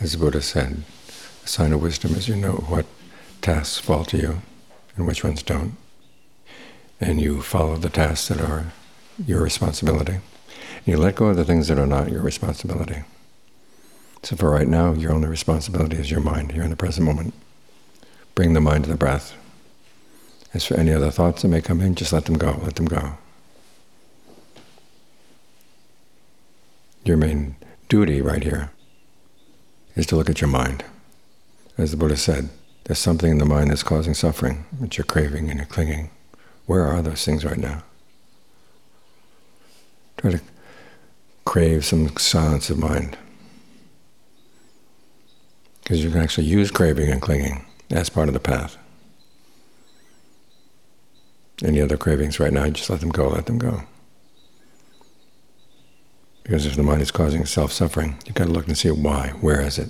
As the Buddha said, a sign of wisdom is you know what tasks fall to you and which ones don't. And you follow the tasks that are your responsibility. And you let go of the things that are not your responsibility. So for right now, your only responsibility is your mind here in the present moment. Bring the mind to the breath. As for any other thoughts that may come in, just let them go, let them go. Your main duty right here is to look at your mind. As the Buddha said, there's something in the mind that's causing suffering, that you're craving and you're clinging. Where are those things right now? Try to crave some silence of mind. Because you can actually use craving and clinging as part of the path. Any other cravings right now, just let them go, let them go. Because if the mind is causing self-suffering, you've got to look and see why. Where is it?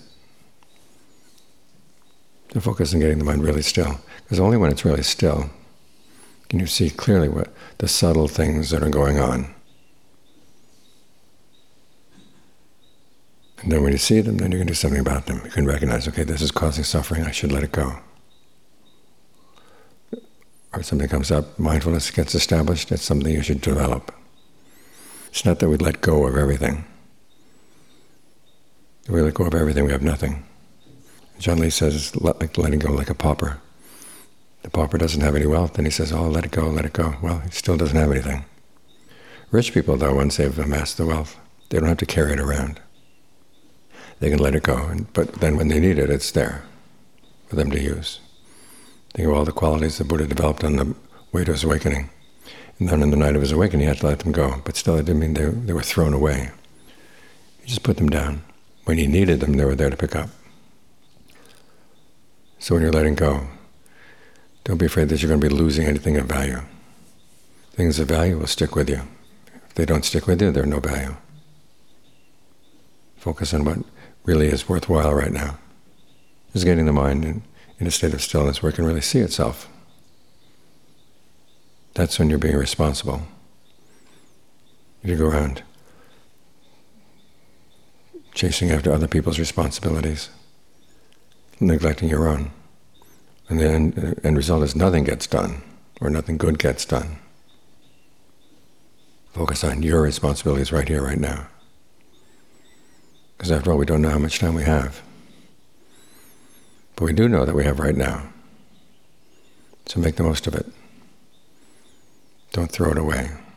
To focus on getting the mind really still. Because only when it's really still can you see clearly what the subtle things that are going on. And then when you see them, then you can do something about them. You can recognize, okay, this is causing suffering, I should let it go. Or something comes up, mindfulness gets established, it's something you should develop. It's not that we let go of everything. If we let go of everything, we have nothing. John Lee says, letting go like a pauper. The pauper doesn't have any wealth, and he says, oh, let it go, let it go. Well, he still doesn't have anything. Rich people, though, once they've amassed the wealth, they don't have to carry it around. They can let it go, but then when they need it, it's there for them to use. Think of all the qualities the Buddha developed on the way to his awakening. And then on the night of his awakening, he had to let them go. But still, it didn't mean they were thrown away. He just put them down. When he needed them, they were there to pick up. So when you're letting go, don't be afraid that you're going to be losing anything of value. Things of value will stick with you. If they don't stick with you, they're no value. Focus on what really is worthwhile right now. Just getting the mind in a state of stillness where it can really see itself. That's when you're being responsible. If you go around chasing after other people's responsibilities, neglecting your own, and the end result is nothing gets done, or nothing good gets done. Focus on your responsibilities right here, right now. Because after all, we don't know how much time we have. But we do know that we have right now. So make the most of it. Don't throw it away.